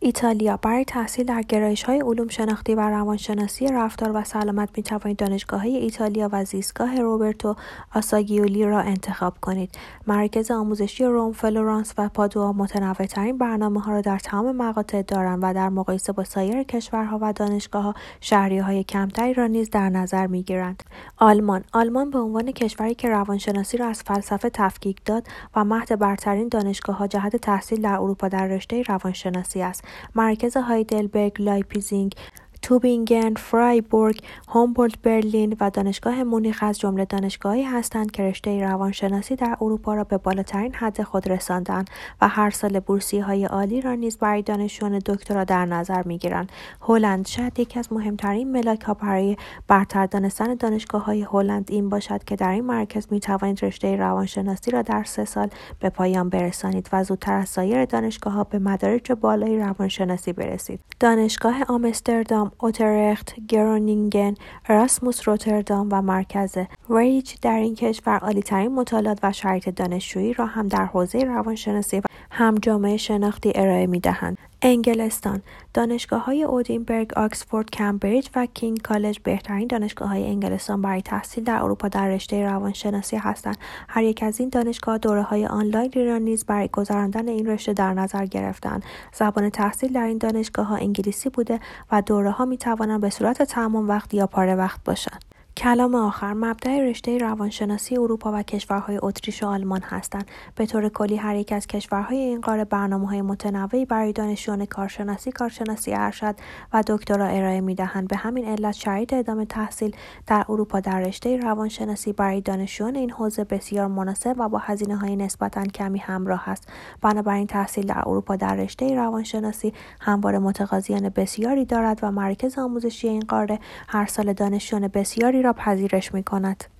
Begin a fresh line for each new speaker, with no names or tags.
ایتالیا. برای تحصیل در گرایش‌های علوم شناختی و روانشناسی رفتار و سلامت می‌توانید دانشگاه‌های ایتالیا و زیستگاه روبرتو آساگیولی را انتخاب کنید. مراکز آموزشی روم، فلورانس و پادوا متنوع‌ترین برنامه‌ها را در تمام مقاطع دارند و در مقایسه با سایر کشورها و دانشگاه‌ها شهریه‌های کمتری را نیز در نظر می‌گیرند. آلمان به عنوان کشوری که روانشناسی را از فلسفه تفکیک داد و مهد برترین دانشگاه‌ها جهت تحصیل در اروپا در رشته روانشناسی است. مراکز هایدلبرگ، لایپزیگ، توبینگن، فرایبورگ، هومبولت برلین و دانشگاه مونیخ از جمله دانشگاه‌هایی هستند که رشته روانشناسی در اروپا را به بالاترین حد خود رسانده‌اند و هر سال بورسیه‌های عالی را نیز برای دانشجویان دکترا در نظر می‌گیرند. هلند. شاید یکی از مهمترین ملاک‌ها برای برتر دانستن دانشگاه‌های هلند این باشد که در این مراکز می‌توانید رشته روانشناسی را در 3 سال به پایان برسانید و زودتر از سایر دانشگاه‌ها به مدارج بالای روانشناسی برسید. دانشگاه آمستردام، اوترخت، گرونینگن، اراسموس روتردام و مرکز وریج در این کشور عالی‌ترین مطالعات و شرایط دانشجویی را هم در حوزه روانشناسی و هم جامعه شناختی ارائه می‌دهند. انگلستان. دانشگاه‌های اودینبرگ، آکسفورد، کمبریج و کینگ کالج بهترین دانشگاه‌های انگلستان برای تحصیل در اروپا در رشته روانشناسی هستند. هر یک از این دانشگاه‌ها دوره‌های آنلاینی را نیز برای گذراندن این رشته در نظر گرفته‌اند. زبان تحصیل در این دانشگاه‌ها انگلیسی بوده و دوره‌ها می‌توانند به صورت تمام وقت یا پاره وقت باشند. کلام آخر. مبدأ رشته روانشناسی اروپا و کشورهای اتریش و آلمان هستند. به طور کلی هر یک از کشورهای این قاره برنامه‌های متنوعی برای دانشجویان کارشناسی ارشد و دکترا ارائه می‌دهند. به همین علت شرایط ادامه تحصیل در اروپا در رشته روانشناسی برای دانشجویان این حوزه بسیار مناسب و با هزینه‌های نسبتاً کمی همراه است. بنابراین تحصیل در اروپا در رشته روانشناسی همواره متقاضیان بسیاری دارد و مراکز آموزشی این قاره هر سال دانشجویان بسیاری را پذیرش می‌کند.